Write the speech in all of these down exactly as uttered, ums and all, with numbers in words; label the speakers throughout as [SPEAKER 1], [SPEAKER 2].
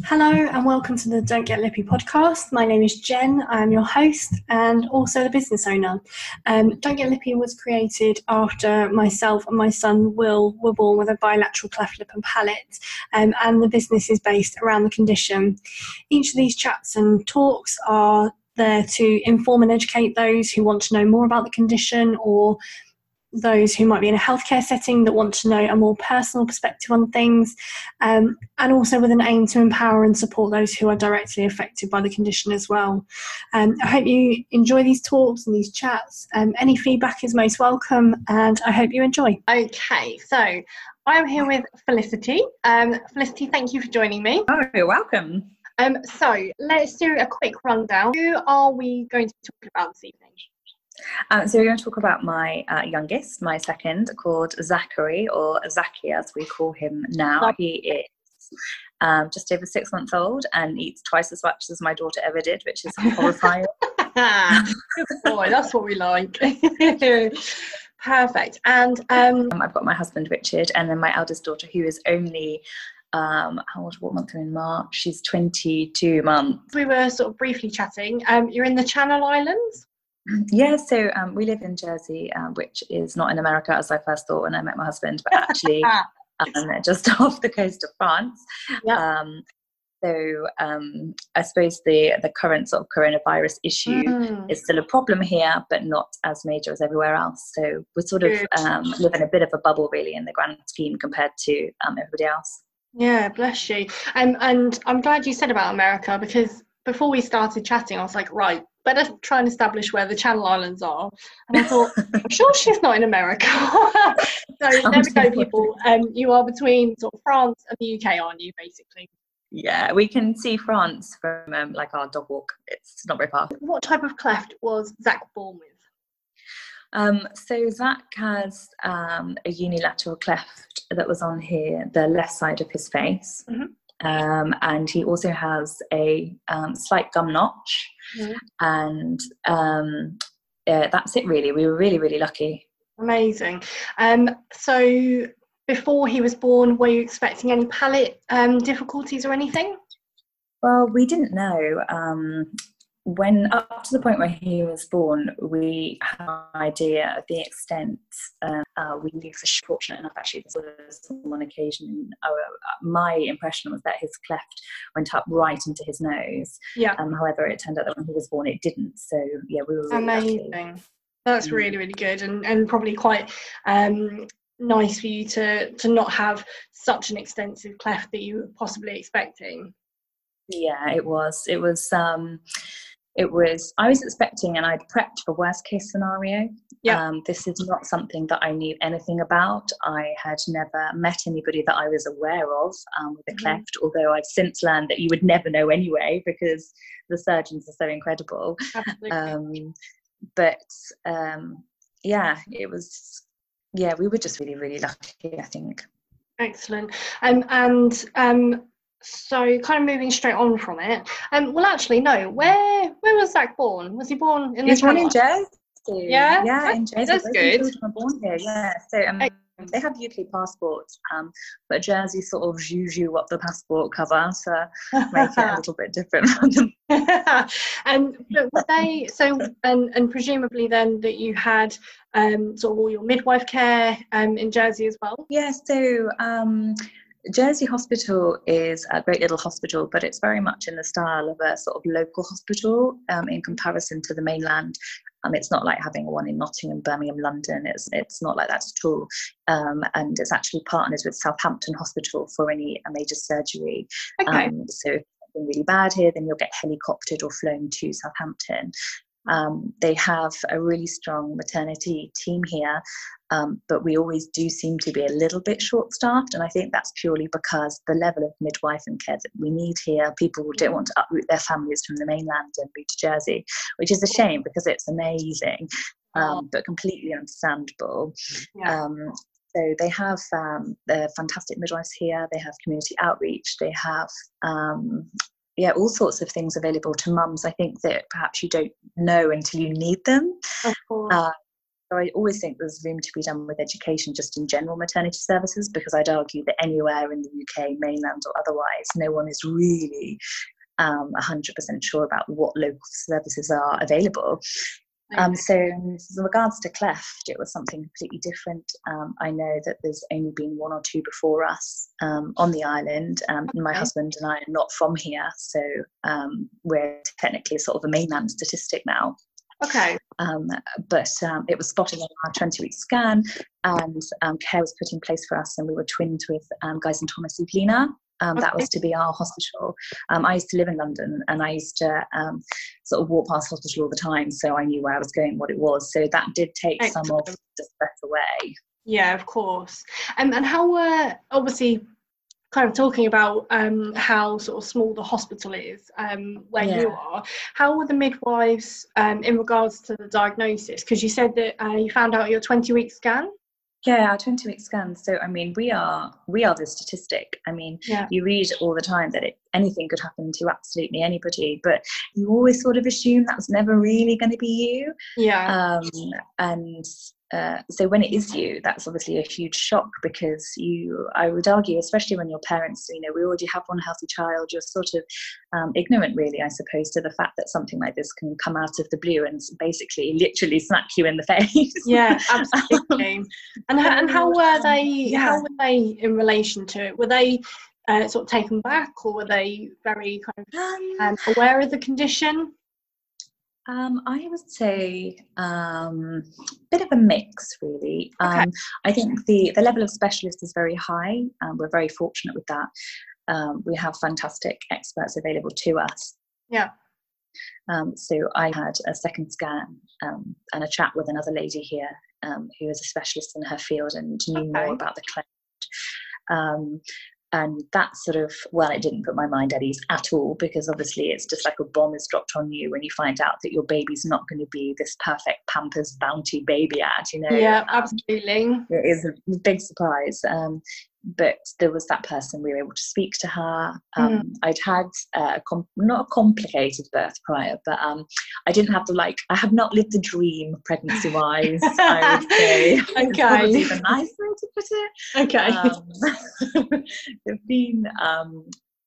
[SPEAKER 1] Hello and welcome to the Don't Get Lippy podcast. My name is Jen. I am your host and also the business owner. Um, Don't Get Lippy was created after myself and my son Will were born with a bilateral cleft lip and palate, um, and the business is based around the condition. Each of these chats and talks are there to inform and educate those who want to know more about the condition, or those who might be in a healthcare setting that want to know a more personal perspective on things, um, and also with an aim to empower and support those who are directly affected by the condition as well. Um, I hope you enjoy these talks and these chats. Um, any feedback is most welcome, and I hope you enjoy.
[SPEAKER 2] Okay, so I'm here with Felicity. Um, Felicity, thank you for joining me.
[SPEAKER 3] Oh, you're welcome.
[SPEAKER 2] Um, so let's do a quick rundown. Who are we going to be talking about this evening?
[SPEAKER 3] Um, so we're going to talk about my uh, youngest, my second, called Zachary, or Zachy as we call him now. He is um, just over six months old and eats twice as much as my daughter ever did, which is horrifying.
[SPEAKER 2] Good boy, that's what we like. Perfect. And um,
[SPEAKER 3] um, I've got my husband Richard, and then my eldest daughter, who is only um how old, what month are in March? She's twenty-two months.
[SPEAKER 2] We were sort of briefly chatting. Um, you're in the Channel Islands?
[SPEAKER 3] Yeah, so um, we live in Jersey, um, which is not in America as I first thought when I met my husband, but actually um, just off the coast of France.
[SPEAKER 2] Yep.
[SPEAKER 3] Um, so um, I suppose the the current sort of coronavirus issue
[SPEAKER 2] Mm.
[SPEAKER 3] is still a problem here, but not as major as everywhere else. So we sort of
[SPEAKER 2] Good.
[SPEAKER 3] um, live in a bit of a bubble, really, in the grand scheme compared to um, everybody else.
[SPEAKER 2] Yeah, bless you. Um, and I'm glad you said about America, because before we started chatting, I was like, right, better try and establish where the Channel Islands are. And I thought, I'm sure she's not in America. So there we go, people. Um, you are between sort of France and the U K, aren't you, basically?
[SPEAKER 3] Yeah, we can see France from um, like our dog walk. It's not very far.
[SPEAKER 2] What type of cleft was Zach born with?
[SPEAKER 3] Um, so Zach has um, a unilateral cleft that was on here, the left side of his face.
[SPEAKER 2] Mm-hmm.
[SPEAKER 3] Um, and he also has a um, slight gum notch.
[SPEAKER 2] Mm-hmm.
[SPEAKER 3] And um, uh, that's it, really. We were really, really lucky.
[SPEAKER 2] Amazing. Um, so before he was born, were you expecting any palate um, difficulties or anything?
[SPEAKER 3] Well, we didn't know. Um, when up to the point where he was born, we had no idea of the extent. Uh, uh, we were fortunate enough, actually, this was on one occasion. Uh, my impression was that his cleft went up right into his nose.
[SPEAKER 2] Yeah.
[SPEAKER 3] Um, however, it turned out that when he was born, it didn't. So yeah, we were really
[SPEAKER 2] amazing.
[SPEAKER 3] Lucky.
[SPEAKER 2] That's mm. really, really good, and and probably quite um, nice for you to to not have such an extensive cleft that you were possibly expecting.
[SPEAKER 3] Yeah, it was. It was. Um, It was, I was expecting, and I'd prepped for worst case scenario.
[SPEAKER 2] Yeah.
[SPEAKER 3] Um, this is not something that I knew anything about. I had never met anybody that I was aware of um, with a
[SPEAKER 2] Mm-hmm.
[SPEAKER 3] cleft, although I've since learned that you would never know anyway, because the surgeons are so incredible.
[SPEAKER 2] Absolutely.
[SPEAKER 3] Um, but um, yeah, it was, yeah, we were just really, really lucky, I think.
[SPEAKER 2] Excellent. Um, and um, so kind of moving straight on from it. Um, well, actually, no. Where where was Zach born? Was he born in the?
[SPEAKER 3] He was born in
[SPEAKER 2] Channel?
[SPEAKER 3] Jersey.
[SPEAKER 2] Yeah,
[SPEAKER 3] yeah,
[SPEAKER 2] that,
[SPEAKER 3] in Jersey.
[SPEAKER 2] that's
[SPEAKER 3] Both
[SPEAKER 2] good.
[SPEAKER 3] children were born here. Yeah, so um, they have U K passports, um, but Jersey sort of juju up the passport cover to make it a little bit different from them.
[SPEAKER 2] And but were they so? And and presumably then that you had um sort of all your midwife care um in Jersey as well.
[SPEAKER 3] Yeah. So um. Jersey Hospital is a great little hospital, but it's very much in the style of a sort of local hospital um, in comparison to the mainland. Um, it's not like having one in Nottingham, Birmingham, London. It's it's not like that at all. Um, and it's actually partners with Southampton Hospital for any major surgery.
[SPEAKER 2] Okay.
[SPEAKER 3] Um, so if it's been really bad here, then you'll get helicoptered or flown to Southampton. Um, they have a really strong maternity team here, um, but we always do seem to be a little bit short-staffed, and I think that's purely because the level of midwife and care that we need here, people don't want to uproot their families from the mainland and move to Jersey, which is a shame because it's amazing, um, but completely understandable.
[SPEAKER 2] Yeah.
[SPEAKER 3] Um, So they have um, the fantastic midwives here. They have community outreach. They have um, yeah, all sorts of things available to mums. I think that perhaps you don't know until you need them.
[SPEAKER 2] Of course.
[SPEAKER 3] Uh, So I always think there's room to be done with education just in general maternity services, because I'd argue that anywhere in the U K, mainland or otherwise, no one is really um, one hundred percent sure about what local services are available. Um, so in regards to Cleft, it was something completely different. Um, I know that there's only been one or two before us um, on the island. Um, okay. My husband and I are not from here, so um, we're technically sort of a mainland statistic now.
[SPEAKER 2] Okay.
[SPEAKER 3] Um, but um, it was spotted on our twenty-week scan, and um, care was put in place for us, and we were twinned with um, Guy's and Thomas Evelina. Um, okay. That was to be our hospital. Um, I used to live in London, and I used to um, sort of walk past hospital all the time, so I knew where I was going, what it was. So that did take Excellent. some of the stress away.
[SPEAKER 2] Yeah, of course. Um, and how were, obviously, kind of talking about um, how sort of small the hospital is um, where yeah. you are, how were the midwives um, in regards to the diagnosis? Because you said that uh, you found out your twenty-week scan?
[SPEAKER 3] Yeah, our twenty-week scans. So, I mean, we are we are the statistic. I mean, yeah. you read all the time that it, anything could happen to absolutely anybody, but you always sort of assume that's never really going to be you.
[SPEAKER 2] Yeah.
[SPEAKER 3] Um, and uh, so when it is you, that's obviously a huge shock, because you, I would argue, especially when your parents, you know, we already have one healthy child, you're sort of um, ignorant, really, I suppose, to the fact that something like this can come out of the blue and basically literally smack you in the face.
[SPEAKER 2] Yeah, absolutely. and, how, and how were they, yeah. how were they in relation to it? Were they uh, sort of taken back, or were they very kind of um, aware of the condition?
[SPEAKER 3] Um, I would say um, a bit of a mix, really.
[SPEAKER 2] Okay.
[SPEAKER 3] Um, I think the, the level of specialist is very high. Um, we're very fortunate with that. Um, we have fantastic experts available to us.
[SPEAKER 2] Yeah.
[SPEAKER 3] Um, so I had a second scan um, and a chat with another lady here um, who is a specialist in her field and knew okay. more about the Cleft. Um, And that sort of, well, it didn't put my mind at ease at all, because obviously it's just like a bomb is dropped on you when you find out that your baby's not going to be this perfect Pampers Bounty baby ad, you know.
[SPEAKER 2] Yeah,
[SPEAKER 3] um,
[SPEAKER 2] absolutely.
[SPEAKER 3] It is a big surprise. Um, but there was that person, we were able to speak to her. Um, mm. I'd had uh, a com- not a complicated birth prior, but um, I didn't have the, like, I have not lived the dream pregnancy-wise, I would say.
[SPEAKER 2] Okay.
[SPEAKER 3] Probably the nice way to put it.
[SPEAKER 2] Okay.
[SPEAKER 3] Um, there have been um,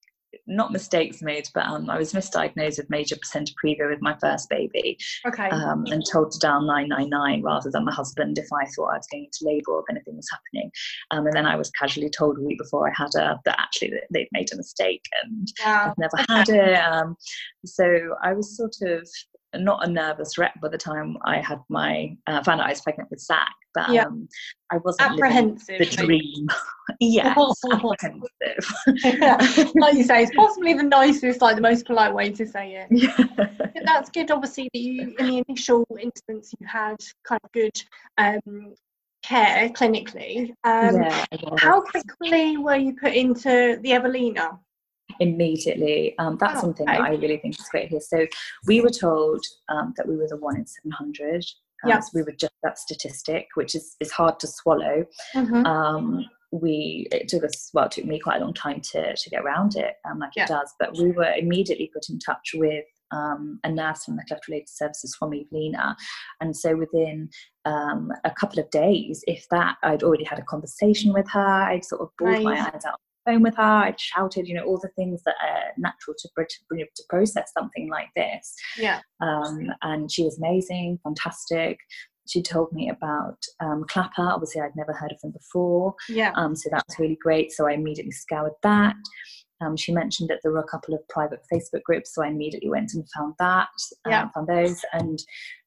[SPEAKER 3] not mistakes made, but um, I was misdiagnosed with major placenta previa with my first baby.
[SPEAKER 2] Okay.
[SPEAKER 3] Um, and told to dial nine nine nine rather than my husband if I thought I was going into labour or if anything was happening. Um, and then I was casually told a week before I had her that actually they'd made a mistake and
[SPEAKER 2] wow.
[SPEAKER 3] I've never had it. Um, so I was sort of not a nervous wreck by the time I had my uh, found out I was pregnant with Zach, but
[SPEAKER 2] yeah.
[SPEAKER 3] um, I wasn't
[SPEAKER 2] apprehensive.
[SPEAKER 3] Living the dream. Yes, apprehensive.
[SPEAKER 2] Yeah. Like you say, it's possibly the nicest, like the most polite way to say it.
[SPEAKER 3] Yeah.
[SPEAKER 2] That's good. Obviously, that you in the initial instance you had kind of good um, care clinically. Um,
[SPEAKER 3] yeah, yeah.
[SPEAKER 2] How quickly were you put into the Evelina?
[SPEAKER 3] Immediately. Um, that's
[SPEAKER 2] oh,
[SPEAKER 3] something
[SPEAKER 2] okay.
[SPEAKER 3] that I really think is great here. So we were told um, that we were the one in seven hundred. Um,
[SPEAKER 2] yeah.
[SPEAKER 3] So we were just that statistic, which is, is hard to swallow.
[SPEAKER 2] Mm-hmm.
[SPEAKER 3] Um, we it took us well, it took me quite a long time to to get around it, um, like
[SPEAKER 2] yeah.
[SPEAKER 3] it does. But we were immediately put in touch with um, a nurse from the Cleft Related Services from Evelina, and so within um, a couple of days, if that, I'd already had a conversation with her. I'd sort of bawled my eyes out phone with her, I'd shouted, you know, all the things that are natural to, to, to process something like this.
[SPEAKER 2] Yeah.
[SPEAKER 3] Um, and she was amazing, fantastic. She told me about um, Clapper. Obviously, I'd never heard of them before.
[SPEAKER 2] Yeah.
[SPEAKER 3] Um, so that was really great. So I immediately scoured that. Um, she mentioned that there were a couple of private Facebook groups, so I immediately went and found that.
[SPEAKER 2] Yeah.
[SPEAKER 3] Um, found those, and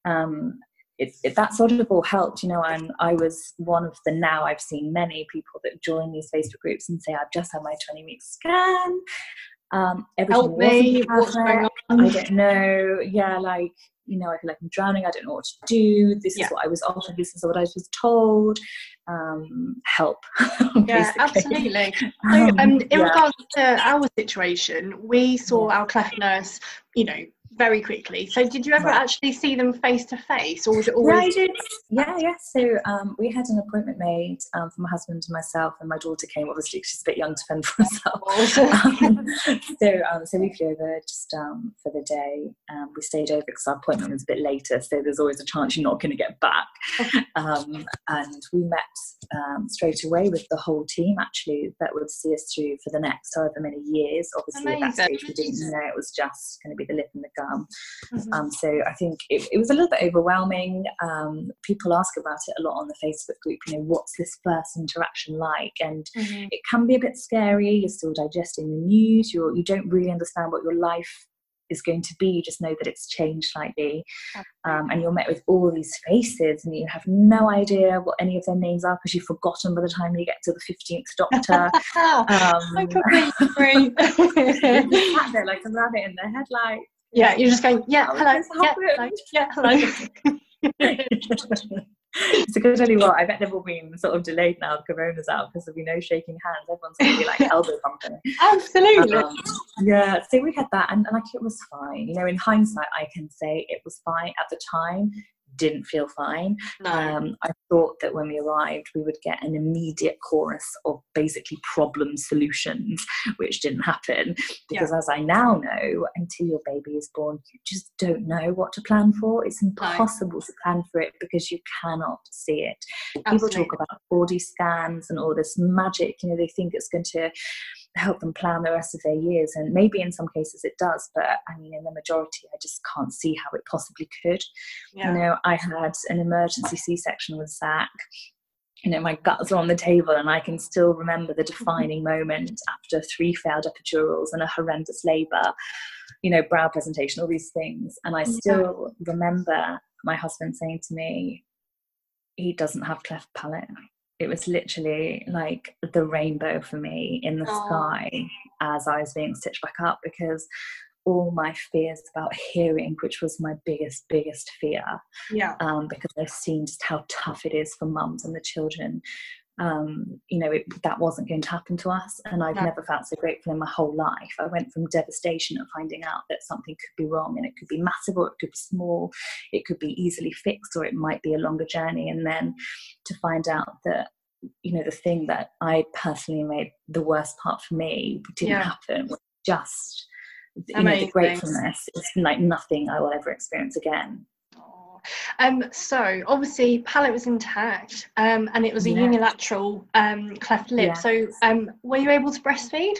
[SPEAKER 3] um, It, it, that sort of all helped, you know, and I was one of the, now I've seen many people that join these Facebook groups and say, I've just had my twenty-week scan. Um, everything
[SPEAKER 2] Help me, what's going on?
[SPEAKER 3] I don't know. Yeah, like, you know, I feel like I'm drowning. I don't know what to do. This
[SPEAKER 2] yeah.
[SPEAKER 3] is what I was offered. This is what I was told. Um, help.
[SPEAKER 2] Yeah, absolutely. So, um, in yeah. regards to our situation, we saw yeah. our Cleft nurse, you know, very quickly. So did you ever
[SPEAKER 3] Right.
[SPEAKER 2] actually see them face to face, or was it
[SPEAKER 3] Yeah,
[SPEAKER 2] always?
[SPEAKER 3] I did. Yeah, yeah. So um, we had an appointment made um, for my husband and myself, and my daughter came. Obviously, 'cause she's a bit young to fend for herself. um, so, um, so we flew over just um, for the day. Um, we stayed over because our appointment was a bit later, so there's always a chance you're not going to get back. Um, and we met um, straight away with the whole team, actually, that would see us through for the next however many years. Obviously, at that
[SPEAKER 2] Amazing.
[SPEAKER 3] stage, we didn't know it was just going to be the lip and the gum.
[SPEAKER 2] Mhm.
[SPEAKER 3] Um, so I think it, it was a little bit overwhelming. Um, people ask about it a lot on the Facebook group, you know, what's this first interaction like? And
[SPEAKER 2] Mhm.
[SPEAKER 3] it can be a bit scary. You're still digesting the news. You're, you don't really understand what your life is going to be. You just know that it's changed slightly. Um, and you're met with all these faces and you have no idea what any of their names are because you've forgotten by the time you get to the fifteenth doctor.
[SPEAKER 2] I
[SPEAKER 3] Um,
[SPEAKER 2] completely agree.
[SPEAKER 3] you're just sat there like a rabbit in the headlight.
[SPEAKER 2] Yeah, you're just going, yeah,
[SPEAKER 3] How
[SPEAKER 2] hello,
[SPEAKER 3] has this
[SPEAKER 2] yeah, hello,
[SPEAKER 3] happened?
[SPEAKER 2] yeah, hello.
[SPEAKER 3] So I tell you what, I bet they've all been sort of delayed now. Corona's out because there'll be no shaking hands. Everyone's going to be like elbow bumping.
[SPEAKER 2] Absolutely.
[SPEAKER 3] Um, yeah, so we had that, and, and like it was fine. You know, in hindsight, I can say it was fine. At the time, didn't feel fine.
[SPEAKER 2] No.
[SPEAKER 3] Um, I thought that when we arrived, we would get an immediate chorus of basically problem solutions, which didn't happen. Because
[SPEAKER 2] Yeah.
[SPEAKER 3] as I now know, until your baby is born, you just don't know what to plan for. It's impossible to plan for it because you cannot see it. People
[SPEAKER 2] Absolutely.
[SPEAKER 3] talk about body scans and all this magic. You know, they think it's going to help them plan the rest of their years, and maybe in some cases it does, but I mean in the majority I just can't see how it possibly could.
[SPEAKER 2] Yeah.
[SPEAKER 3] You know, I had an emergency C-section with Zach. You know, my guts are on the table and I can still remember the defining moment after three failed epidurals and a horrendous labour, you know, brow presentation, all these things, and I still yeah. remember my husband saying to me, he doesn't have cleft palate. It was literally like the rainbow for me in the
[SPEAKER 2] Aww.
[SPEAKER 3] sky as I was being stitched back up, because all my fears about hearing, which was my biggest, biggest fear,
[SPEAKER 2] yeah,
[SPEAKER 3] um, because I've seen just how tough it is for mums and the children. Um, you know, it, that wasn't going to happen to us, and I've
[SPEAKER 2] no.
[SPEAKER 3] never felt so grateful in my whole life. I went from devastation at finding out that something could be wrong, and it could be massive or it could be small, it could be easily fixed or it might be a longer journey, and then to find out that, you know, the thing that I personally made the worst part for me didn't
[SPEAKER 2] yeah.
[SPEAKER 3] happen was just, you
[SPEAKER 2] Amazing.
[SPEAKER 3] know, the gratefulness. It's like nothing I will ever experience again.
[SPEAKER 2] Um, so obviously palate was intact, um, and it was a
[SPEAKER 3] yeah.
[SPEAKER 2] unilateral um, cleft lip.
[SPEAKER 3] Yeah.
[SPEAKER 2] So um, were you able to breastfeed?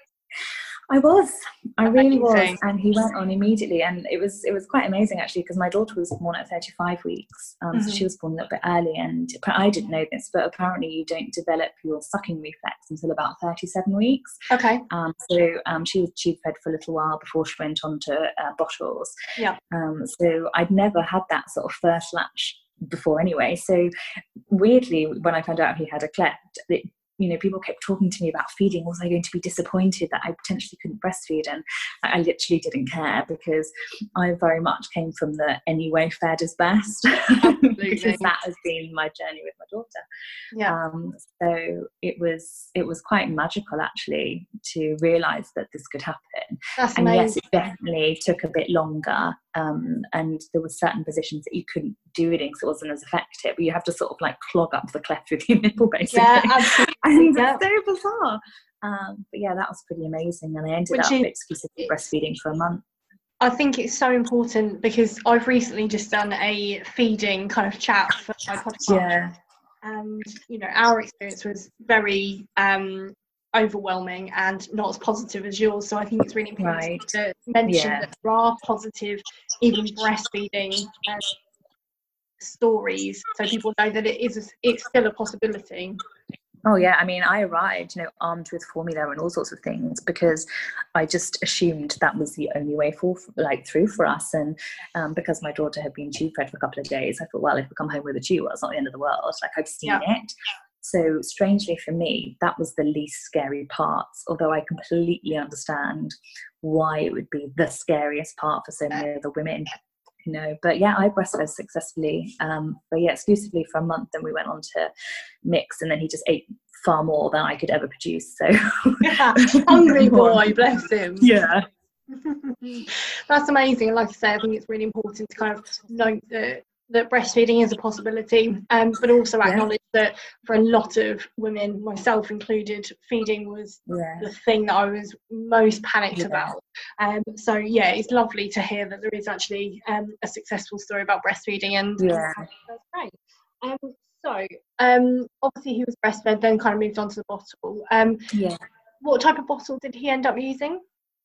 [SPEAKER 3] I was, I really
[SPEAKER 2] Amazing.
[SPEAKER 3] was, and he went on immediately, and it was it was quite amazing actually, because my daughter was born at thirty-five weeks, um, mm-hmm. so she was born a little bit early, and I didn't know this, but apparently you don't develop your sucking reflex until about thirty-seven weeks.
[SPEAKER 2] Okay.
[SPEAKER 3] Um, so um, she was tube fed for a little while before she went on to uh, bottles.
[SPEAKER 2] Yeah.
[SPEAKER 3] Um, so I'd never had that sort of first latch before anyway. So weirdly, when I found out he had a cleft, it, you know, people kept talking to me about feeding. Was I going to be disappointed that I potentially couldn't breastfeed? And I literally didn't care, because I very much came from the anyway fed is best. Because that has been my journey with my daughter.
[SPEAKER 2] Yeah.
[SPEAKER 3] Um, so it was it was quite magical actually to realise that this could happen.
[SPEAKER 2] That's
[SPEAKER 3] and
[SPEAKER 2] amazing.
[SPEAKER 3] Yes, it definitely took a bit longer. Um, and there were certain positions that you couldn't do it in because it wasn't as effective. But you have to sort of like clog up the cleft with your nipple, basically.
[SPEAKER 2] Yeah, absolutely.
[SPEAKER 3] And
[SPEAKER 2] yeah.
[SPEAKER 3] it's so bizarre. Um, but yeah, that was pretty amazing. And I ended
[SPEAKER 2] Which
[SPEAKER 3] up
[SPEAKER 2] is,
[SPEAKER 3] exclusively breastfeeding for a month.
[SPEAKER 2] I think it's so important, because I've recently just done a feeding kind of chat for my podcast.
[SPEAKER 3] Yeah.
[SPEAKER 2] And, you know, our experience was very um, overwhelming and not as positive as yours. So I think it's really important
[SPEAKER 3] right.
[SPEAKER 2] to mention
[SPEAKER 3] yeah.
[SPEAKER 2] that there are positive, even breastfeeding um, stories, so people know that it is it's still a possibility.
[SPEAKER 3] Oh yeah, I mean, I arrived, you know, armed with formula and all sorts of things, because I just assumed that was the only way for, like, through for us. And um, because my daughter had been tube fed for a couple of days, I thought, well, if we come home with a tube, well, it's not the end of the world. Like, I've seen
[SPEAKER 2] yeah.
[SPEAKER 3] it. So strangely for me, that was the least scary part, although I completely understand why it would be the scariest part for so many other women. You know, but yeah, I breastfed successfully. Um, but yeah, exclusively for a month. Then we went on to mix, and then he just ate far more than I could ever produce. So
[SPEAKER 2] yeah, hungry boy, bless him.
[SPEAKER 3] Yeah,
[SPEAKER 2] That's amazing. And like I say, I think it's really important to kind of note that that breastfeeding is a possibility, um, but also acknowledge yeah. that for a lot of women, myself included, feeding was yeah. the thing that I was most panicked yeah. about. Um, so yeah, it's lovely to hear that there is actually um, a successful story about breastfeeding, and
[SPEAKER 3] yeah.
[SPEAKER 2] that's great. Um, so um, obviously he was breastfed, then kind of moved on to the bottle. Um,
[SPEAKER 3] yeah.
[SPEAKER 2] What type of bottle did he end up using?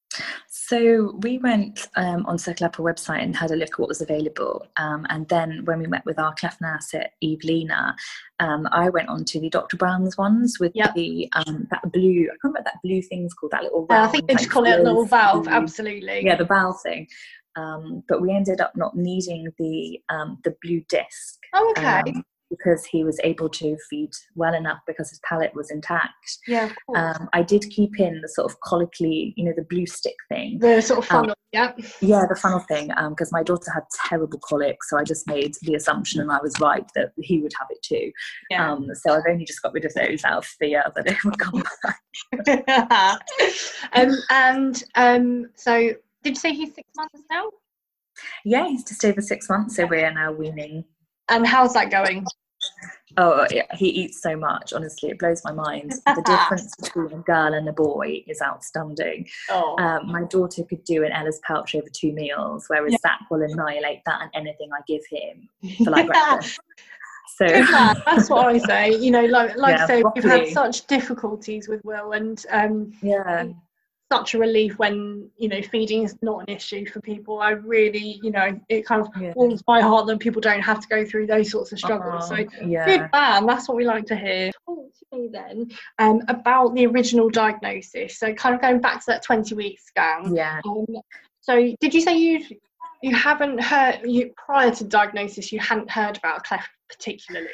[SPEAKER 3] So we went um, on Circle Upper website and had a look at what was available. Um, and then when we met with our cleft nurse at Evelina, um, I went on to the Doctor Brown's ones with yep. the um, that blue, I can't remember what that blue thing's called, that little
[SPEAKER 2] valve. Uh, I think they just call it a little valve,
[SPEAKER 3] blue,
[SPEAKER 2] absolutely.
[SPEAKER 3] Yeah, the valve thing. Um, but we ended up not needing the um, the blue disc.
[SPEAKER 2] Oh, okay.
[SPEAKER 3] Um, because he was able to feed well enough because his palate was intact.
[SPEAKER 2] Yeah, of course.
[SPEAKER 3] Um, I did keep in the sort of colloquially, you know, the blue stick thing.
[SPEAKER 2] The sort of funnel,
[SPEAKER 3] um,
[SPEAKER 2] yeah.
[SPEAKER 3] Yeah, the funnel thing, because um, my daughter had terrible colic, so I just made the assumption, and I was right, that he would have it too. Yeah. Um, so I've only just got rid of those out of fear that it would come
[SPEAKER 2] back. um, and um, so, did you say he's six months now?
[SPEAKER 3] Yeah, he's just over six months, so we are now weaning.
[SPEAKER 2] And how's that going?
[SPEAKER 3] Oh, yeah, he eats so much, honestly, it blows my mind. The difference between a girl and a boy is outstanding.
[SPEAKER 2] Oh.
[SPEAKER 3] Um, my daughter could do an Ella's pouch over two meals, whereas yeah. Zach will annihilate that and anything I give him for like
[SPEAKER 2] yeah.
[SPEAKER 3] breakfast. So
[SPEAKER 2] that's what I say. You know, like like
[SPEAKER 3] yeah,
[SPEAKER 2] I say,
[SPEAKER 3] broccoli.
[SPEAKER 2] We've had such difficulties with Will, and um,
[SPEAKER 3] yeah.
[SPEAKER 2] such a relief when, you know, feeding is not an issue for people. I really, you know, it kind of yeah. warms my heart that people don't have to go through those sorts of struggles.
[SPEAKER 3] Oh,
[SPEAKER 2] so
[SPEAKER 3] yeah.
[SPEAKER 2] good man, that's what we like to hear. Talk to me then um, about the original diagnosis. So kind of going back to that twenty week scan.
[SPEAKER 3] Yeah.
[SPEAKER 2] Um, so did you say you you haven't heard, you prior to diagnosis, you hadn't heard about a cleft particularly?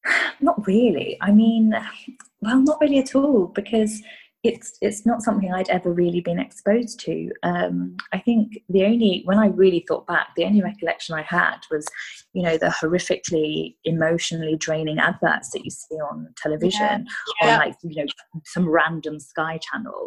[SPEAKER 3] Not really. I mean, well, not really at all, because It's it's not something I'd ever really been exposed to. Um, I think the only, when I really thought back, the only recollection I had was, you know, the horrifically emotionally draining adverts that you see on television, yeah. Yeah. on like, you know, some random Sky channel.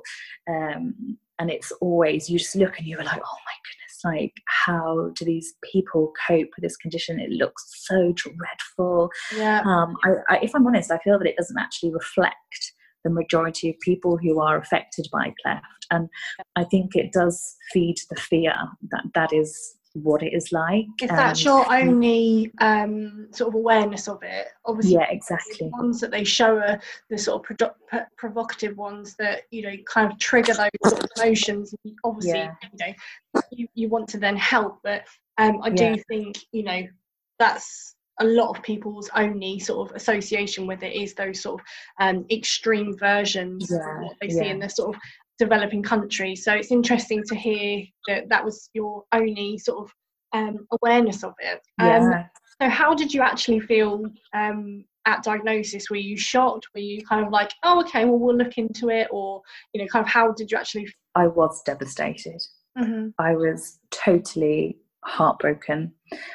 [SPEAKER 3] Um, and it's always, you just look and you're like, oh my goodness, like how do these people cope with this condition? It looks so dreadful.
[SPEAKER 2] Yeah.
[SPEAKER 3] Um, I, I, if I'm honest, I feel that it doesn't actually reflect the majority of people who are affected by cleft, and I think it does feed the fear that that is what it is like.
[SPEAKER 2] If that's your only um, sort of awareness of it, obviously,
[SPEAKER 3] yeah, exactly.
[SPEAKER 2] The ones that they show are the sort of produ- provocative ones that, you know, kind of trigger those sort of emotions. Obviously, yeah. you know, you, you want to then help, but um, I do yeah. think, you know, that's a lot of people's only sort of association with it is those sort of um, extreme versions yeah, of what they yeah. see in the sort of developing countries. So it's interesting to hear that that was your only sort of um, awareness of it. Um,
[SPEAKER 3] yeah.
[SPEAKER 2] So how did you actually feel um, at diagnosis? Were you shocked? Were you kind of like, oh, okay, well, we'll look into it? Or, you know, kind of how did you actually feel?
[SPEAKER 3] I was devastated.
[SPEAKER 2] Mm-hmm.
[SPEAKER 3] I was totally heartbroken.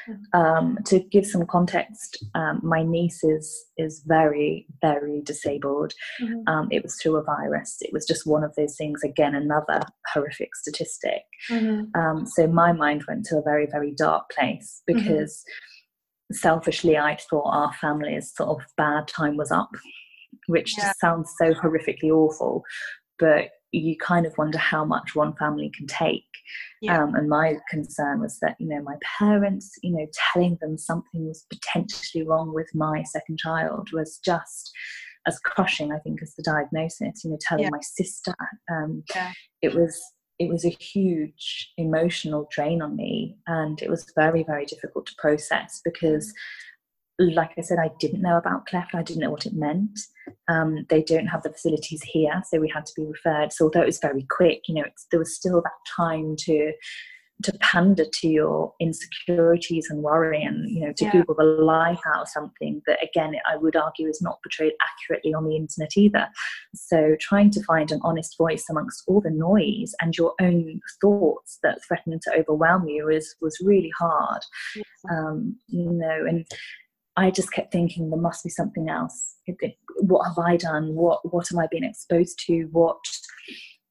[SPEAKER 3] Um, to give some context, um, my niece is is very, very disabled.
[SPEAKER 2] Mm-hmm.
[SPEAKER 3] Um, it was through a virus. It was just one of those things, again, another horrific statistic.
[SPEAKER 2] Mm-hmm.
[SPEAKER 3] Um, so my mind went to a very, very dark place, because mm-hmm. selfishly I thought our family's sort of bad time was up, which yeah. just sounds so horrifically awful, but you kind of wonder how much one family can take. Yeah. Um, and my concern was that, you know, my parents, you know, telling them something was potentially wrong with my second child was just as crushing, I think, as the diagnosis. You know, telling yeah. my sister, um,
[SPEAKER 2] yeah.
[SPEAKER 3] it was it was a huge emotional drain on me, and it was very, very difficult to process, because, like I said, I didn't know about cleft. I didn't know what it meant. Um, they don't have the facilities here, so we had to be referred. So although it was very quick, you know, it's, there was still that time to to pander to your insecurities and worry, and, you know, to
[SPEAKER 2] yeah.
[SPEAKER 3] Google the life out of something that, again, I would argue is not portrayed accurately on the internet either. So trying to find an honest voice amongst all the noise and your own thoughts that threaten to overwhelm you is was really hard.
[SPEAKER 2] Yes.
[SPEAKER 3] Um, you know, and I just kept thinking there must be something else. It, it, what have I done? What what am I being exposed to? What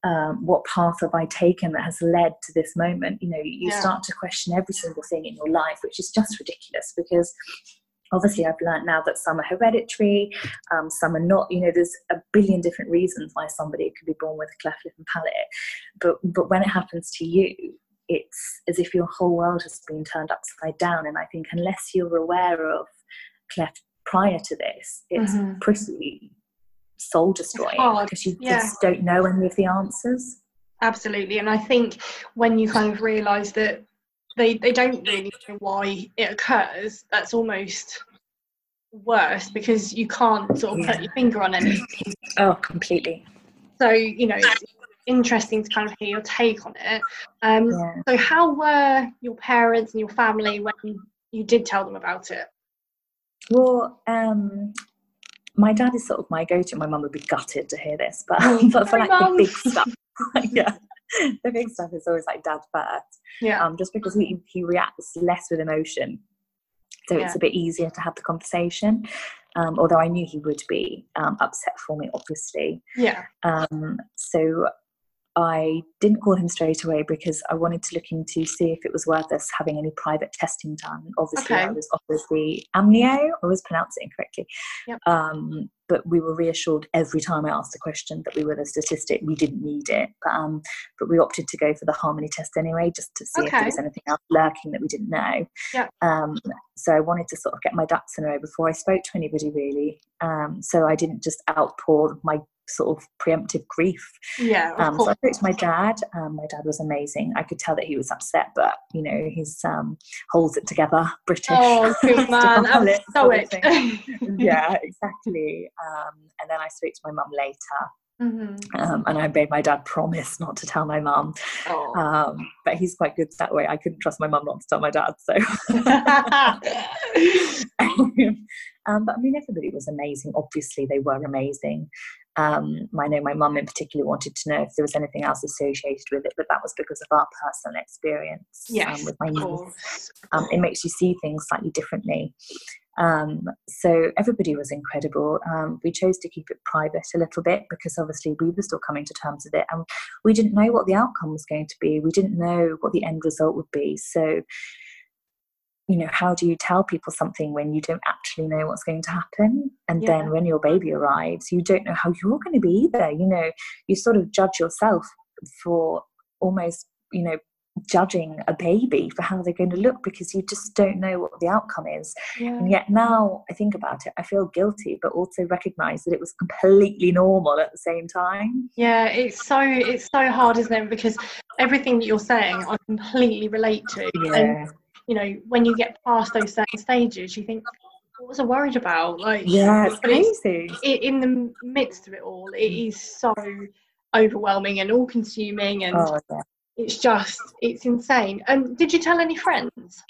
[SPEAKER 3] Um, what path have I taken that has led to this moment? You know, you
[SPEAKER 2] Yeah.
[SPEAKER 3] start to question every single thing in your life, which is just ridiculous, because obviously I've learned now that some are hereditary, um, some are not. You know, there's a billion different reasons why somebody could be born with a cleft lip and palate. But, but when it happens to you, it's as if your whole world has been turned upside down. And I think unless you're aware of cleft prior to this, it's
[SPEAKER 2] Mm-hmm.
[SPEAKER 3] pretty soul destroying, because you
[SPEAKER 2] yeah.
[SPEAKER 3] just don't know any of the answers.
[SPEAKER 2] Absolutely. And I think when you kind of realise that they, they don't really know why it occurs, that's almost worse, because you can't sort of
[SPEAKER 3] Yeah.
[SPEAKER 2] put your finger on anything.
[SPEAKER 3] Oh, completely.
[SPEAKER 2] So, you know, it's interesting to kind of hear your take on it. Um,
[SPEAKER 3] Yeah.
[SPEAKER 2] So how were your parents and your family when you did tell them about it?
[SPEAKER 3] Well, um, my dad is sort of my go-to. My mum would be gutted to hear this, but,
[SPEAKER 2] Oh,
[SPEAKER 3] but for
[SPEAKER 2] sorry,
[SPEAKER 3] like
[SPEAKER 2] Mum.
[SPEAKER 3] the big stuff, yeah, the big stuff is always like dad first.
[SPEAKER 2] Yeah.
[SPEAKER 3] Um, just because he, he reacts less with emotion, so
[SPEAKER 2] Yeah.
[SPEAKER 3] it's a bit easier to have the conversation. Um, although I knew he would be um, upset for me, obviously.
[SPEAKER 2] Yeah.
[SPEAKER 3] Um, so I didn't call him straight away, because I wanted to look into see if it was worth us having any private testing done. Obviously,
[SPEAKER 2] Okay.
[SPEAKER 3] I was offered the amnio. I always pronounce it incorrectly.
[SPEAKER 2] Yep.
[SPEAKER 3] Um, but we were reassured every time I asked a question that we were the statistic. We didn't need it. But, um, but we opted to go for the harmony test anyway, just to see if
[SPEAKER 2] Okay.
[SPEAKER 3] there was anything else lurking that we didn't know.
[SPEAKER 2] Yeah.
[SPEAKER 3] Um, so I wanted to sort of get my ducks in a row before I spoke to anybody, really. Um, so I didn't just outpour my sort of preemptive grief.
[SPEAKER 2] Yeah, of
[SPEAKER 3] Um,
[SPEAKER 2] course.
[SPEAKER 3] so I spoke to my dad. Um, my dad was amazing. I could tell that he was upset, but you know, he's um, holds it together, British.
[SPEAKER 2] Oh, good man. I'm stoic.
[SPEAKER 3] Yeah, exactly. Um, and then I spoke to my mum later,
[SPEAKER 2] Mm-hmm.
[SPEAKER 3] um, and I made my dad promise not to tell my mum.
[SPEAKER 2] Oh.
[SPEAKER 3] Um, but he's quite good that way. I couldn't trust my mum not to tell my dad. So, um, but I mean, everybody was amazing. Obviously, they were amazing. Um, I know my mum in particular wanted to know if there was anything else associated with it, but that was because of our personal experience.
[SPEAKER 2] Yes,
[SPEAKER 3] um, with my
[SPEAKER 2] of
[SPEAKER 3] niece.
[SPEAKER 2] course.
[SPEAKER 3] Um, it makes you see things slightly differently. Um, so everybody was incredible. Um, we chose to keep it private a little bit, because obviously we were still coming to terms with it, and we didn't know what the outcome was going to be. We didn't know what the end result would be. So, you know, how do you tell people something when you don't actually know what's going to happen? And
[SPEAKER 2] Yeah.
[SPEAKER 3] then when your baby arrives, you don't know how you're going to be either. You know, you sort of judge yourself for almost, you know, judging a baby for how they're going to look, because you just don't know what the outcome is.
[SPEAKER 2] Yeah.
[SPEAKER 3] And yet now I think about it, I feel guilty, but also recognize that it was completely normal at the same time.
[SPEAKER 2] Yeah, it's so it's so hard, isn't it? Because everything that you're saying, I completely relate to.
[SPEAKER 3] Yeah.
[SPEAKER 2] And you know, when you get past those certain stages, you think, what was I worried about? Like,
[SPEAKER 3] yeah, it's
[SPEAKER 2] but it's,
[SPEAKER 3] crazy.
[SPEAKER 2] it, in the midst of it all, it is so overwhelming and all-consuming, and
[SPEAKER 3] Oh, yeah.
[SPEAKER 2] it's just, it's insane. And um, did you tell any friends?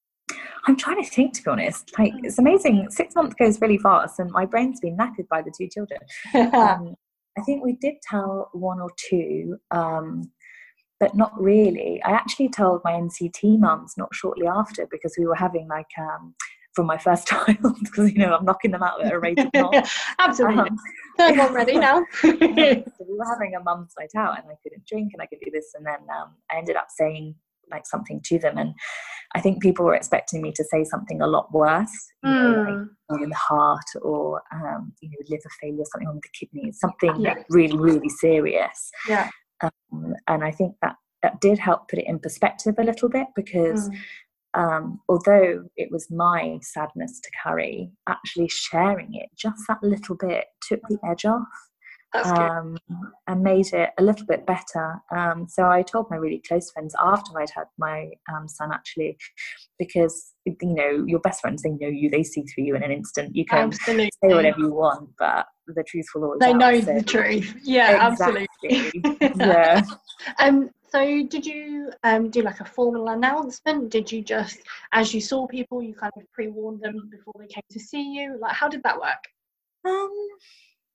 [SPEAKER 3] I'm trying to think, to be honest. Like, it's amazing. Six months goes really fast, and my brain's been knackered by the two children. um, I think we did tell one or two, um, but not really. I actually told my N C T mums not shortly after, because we were having like um, from my first child, because you know I'm knocking them out at a rate of knots.
[SPEAKER 2] Absolutely.
[SPEAKER 3] Um,
[SPEAKER 2] Third one ready now.
[SPEAKER 3] So we were having a mum's night out, and I couldn't drink and I could do this, and then um, I ended up saying like something to them, and I think people were expecting me to say something a lot worse, you
[SPEAKER 2] mm.
[SPEAKER 3] know, like in the heart, or um, you know, liver failure, something on the kidneys, something
[SPEAKER 2] yeah.
[SPEAKER 3] really, really serious.
[SPEAKER 2] Yeah.
[SPEAKER 3] Um, and I think that that did help put it in perspective a little bit, because
[SPEAKER 2] mm.
[SPEAKER 3] um, although it was my sadness to carry, actually sharing it just that little bit took the edge off.
[SPEAKER 2] That's
[SPEAKER 3] um,
[SPEAKER 2] good.
[SPEAKER 3] And made it a little bit better. Um, so I told my really close friends after I'd had my um, son, actually, because you know your best friends, they know you, they see through you in an instant. You can
[SPEAKER 2] absolutely.
[SPEAKER 3] say whatever you want, but the truth will always.
[SPEAKER 2] They
[SPEAKER 3] out,
[SPEAKER 2] know
[SPEAKER 3] so.
[SPEAKER 2] the truth. Yeah,
[SPEAKER 3] exactly.
[SPEAKER 2] absolutely.
[SPEAKER 3] Yeah.
[SPEAKER 2] Um. So, did you um do like a formal announcement? Did you just, as you saw people, you kind of pre-warned them before they came to see you? Like, how did that work?
[SPEAKER 3] Um.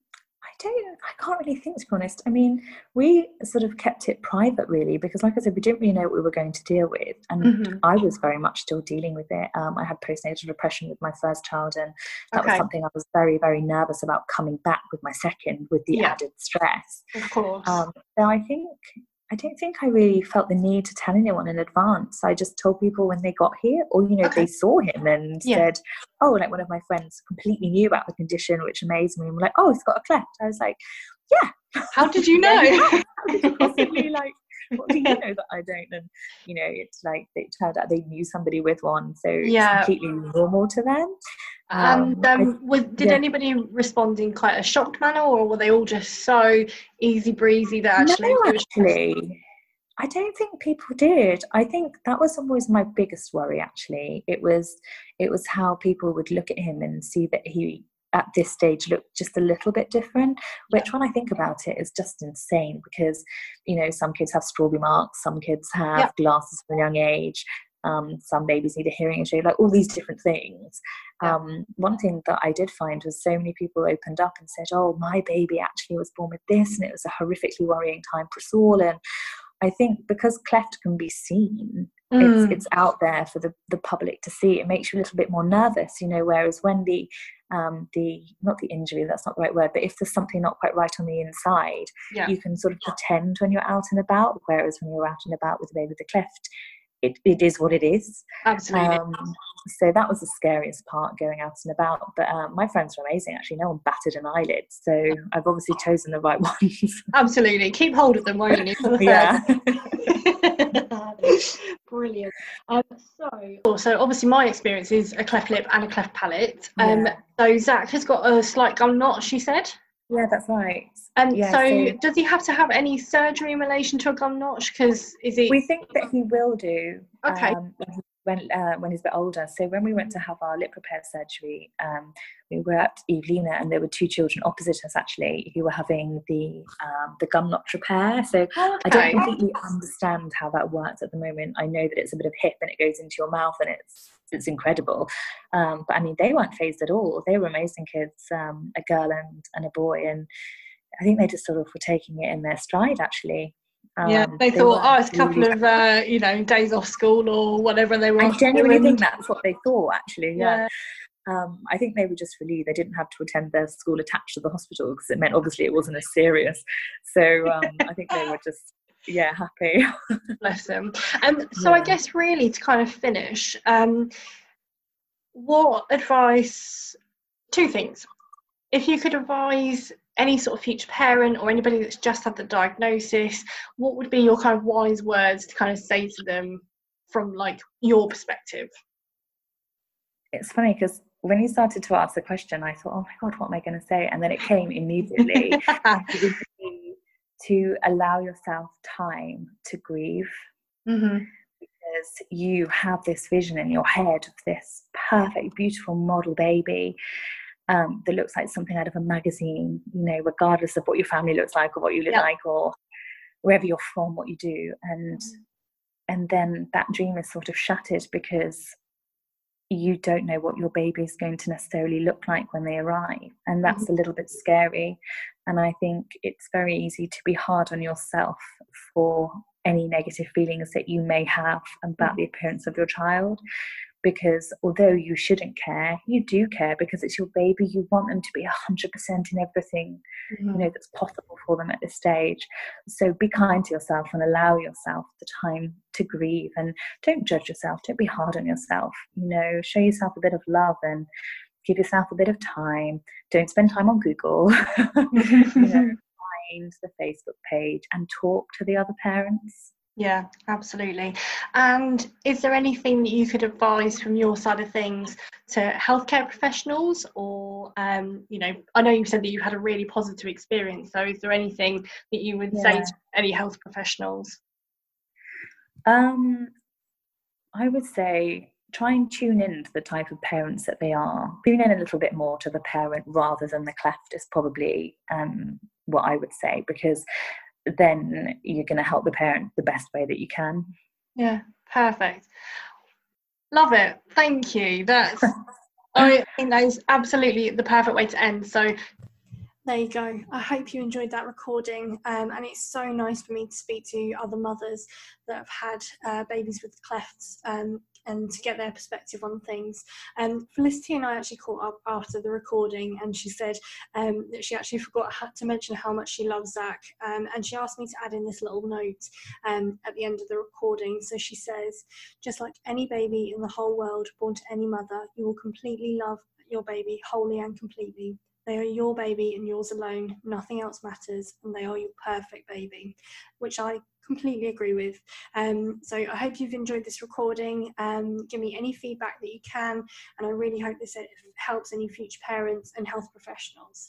[SPEAKER 3] I don't, I can't really think, to be honest. I mean, we sort of kept it private, really, because like I said, we didn't really know what we were going to deal with. And
[SPEAKER 2] Mm-hmm.
[SPEAKER 3] I was very much still dealing with it. Um, I had postnatal depression with my first child, and that
[SPEAKER 2] Okay.
[SPEAKER 3] was something I was very, very nervous about coming back with my second, with the
[SPEAKER 2] Yeah.
[SPEAKER 3] added stress.
[SPEAKER 2] Of course.
[SPEAKER 3] Um, so I think, I don't think I really felt the need to tell anyone in advance. I just told people when they got here, or, you know,
[SPEAKER 2] Okay.
[SPEAKER 3] they saw him and
[SPEAKER 2] Yeah.
[SPEAKER 3] said, oh, like one of my friends completely knew about the condition, which amazed me. And were like, oh, he's got a cleft. I was like, yeah.
[SPEAKER 2] How did you know?
[SPEAKER 3] How did you possibly, like, what do you know that I don't? And, you know, it's like, it turned out they knew somebody with one. So
[SPEAKER 2] Yeah.
[SPEAKER 3] it's completely normal to them.
[SPEAKER 2] And
[SPEAKER 3] Um,
[SPEAKER 2] um, was, did
[SPEAKER 3] yeah.
[SPEAKER 2] anybody respond in quite a shocked manner, or were they all just so easy breezy that actually
[SPEAKER 3] No,
[SPEAKER 2] it was
[SPEAKER 3] actually, I don't think people did. I think that was always my biggest worry, actually. It was, it was how people would look at him and see that he, at this stage, looked just a little bit different, which, when I think about it, is just insane, because, you know, some kids have strawberry marks, some kids have
[SPEAKER 2] Yeah.
[SPEAKER 3] glasses from a young age, um, some babies need a hearing aid, like all these different things.
[SPEAKER 2] Yeah.
[SPEAKER 3] Um, one thing that I did find was so many people opened up and said, oh, my baby actually was born with this, and it was a horrifically worrying time for us all. And I think because cleft can be seen,
[SPEAKER 2] Mm.
[SPEAKER 3] it's it's out there for the, the public to see. It makes you a little bit more nervous, you know, whereas when the, um, the not the injury, that's not the right word, but if there's something not quite right on the inside,
[SPEAKER 2] Yeah.
[SPEAKER 3] you can sort of pretend when you're out and about, whereas when you're out and about with a baby with a cleft, it, it is what it is.
[SPEAKER 2] Absolutely.
[SPEAKER 3] Um, so that was the scariest part, going out and about. But um, my friends were amazing, actually. No one batted an eyelid. So I've obviously chosen the right ones.
[SPEAKER 2] Absolutely. Keep hold of them, won't you? For the
[SPEAKER 3] Yeah.
[SPEAKER 2] Brilliant. Um, so, so obviously my experience is a cleft lip and a cleft palate. Um,
[SPEAKER 3] Yeah.
[SPEAKER 2] So Zach has got a slight gum notch, she said.
[SPEAKER 3] Yeah, that's right.
[SPEAKER 2] Um,
[SPEAKER 3] yeah,
[SPEAKER 2] so,
[SPEAKER 3] so
[SPEAKER 2] does he have to have any surgery in relation to a gum notch? Because is it...
[SPEAKER 3] we think that he will do.
[SPEAKER 2] Okay.
[SPEAKER 3] Um, when he- when uh, when he's a bit older. So when we went to have our lip repair surgery, um, we were at Evelina, and there were two children opposite us, actually, who were having the um, the gum notch repair. So
[SPEAKER 2] Oh,
[SPEAKER 3] I don't
[SPEAKER 2] okay.
[SPEAKER 3] completely understand how that works at the moment. I know that it's a bit of hip and it goes into your mouth, and it's it's incredible. Um, but I mean, they weren't phased at all. They were amazing kids, um, a girl and, and a boy. And I think they just sort of were taking it in their stride, actually. Um,
[SPEAKER 2] Yeah, they,
[SPEAKER 3] they
[SPEAKER 2] thought,
[SPEAKER 3] were
[SPEAKER 2] oh, it's a couple
[SPEAKER 3] really-
[SPEAKER 2] of, uh, you know, days off school or whatever they were
[SPEAKER 3] I
[SPEAKER 2] off
[SPEAKER 3] genuinely
[SPEAKER 2] to,
[SPEAKER 3] think
[SPEAKER 2] and-
[SPEAKER 3] that's what they thought, actually. Yeah.
[SPEAKER 2] Yeah.
[SPEAKER 3] Um, I think they were just relieved they didn't have to attend their school attached to the hospital, because it meant obviously it wasn't as serious. So um, I think they were just, yeah, happy.
[SPEAKER 2] Bless them. Um, so
[SPEAKER 3] Yeah.
[SPEAKER 2] I guess really to kind of finish, um, what advice, two things. If you could advise any sort of future parent or anybody that's just had the diagnosis, what would be your kind of wise words to kind of say to them from like your perspective?
[SPEAKER 3] It's funny, because when you started to ask the question, I thought, oh my God, what am I going to say? And then it came immediately. It would be to allow yourself time to grieve.
[SPEAKER 2] Mm-hmm.
[SPEAKER 3] Because you have this vision in your head of this perfect, beautiful model baby um, that looks like something out of a magazine, you know, regardless of what your family looks like or what you look
[SPEAKER 2] Yep.
[SPEAKER 3] like or wherever you're from, what you do. And and then that dream is sort of shattered because you don't know what your baby is going to necessarily look like when they arrive. And that's
[SPEAKER 2] Mm-hmm.
[SPEAKER 3] a little bit scary. And I think it's very easy to be hard on yourself for any negative feelings that you may have about the appearance of your child, because although you shouldn't care, you do care, because it's your baby. You want them to be one hundred percent in everything,
[SPEAKER 2] Mm-hmm.
[SPEAKER 3] you know, that's possible for them at this stage. So be kind to yourself and allow yourself the time to grieve, and don't judge yourself. Don't be hard on yourself. You know, show yourself a bit of love and give yourself a bit of time. Don't spend time on Google. You know, find the Facebook page and talk to the other parents.
[SPEAKER 2] Yeah, absolutely. And is there anything that you could advise from your side of things to healthcare professionals, or, um, you know, I know you said that you had a really positive experience. So is there anything that you would say
[SPEAKER 3] Yeah.
[SPEAKER 2] to any health professionals?
[SPEAKER 3] Um, I would say try and tune in to the type of parents that they are. Tune in a little bit more to the parent rather than the cleft is probably um, what I would say, because then you're going to help the parent the best way that you can.
[SPEAKER 2] Yeah, perfect. Love it. Thank you. That's I think that is absolutely the perfect way to end. So
[SPEAKER 1] There you go. I hope you enjoyed that recording. Um, and it's so nice for me to speak to other mothers that have had uh, babies with clefts um, and to get their perspective on things. Um, Felicity and I actually caught up after the recording, and she said um, that she actually forgot how to mention how much she loves Zach. Um, and she asked me to add in this little note um, at the end of the recording. So she says, just like any baby in the whole world born to any mother, you will completely love your baby wholly and completely. They are your baby and yours alone. Nothing else matters, and they are your perfect baby, which I completely agree with. Um, so I hope you've enjoyed this recording. Um, give me any feedback that you can, and I really hope this helps any future parents and health professionals.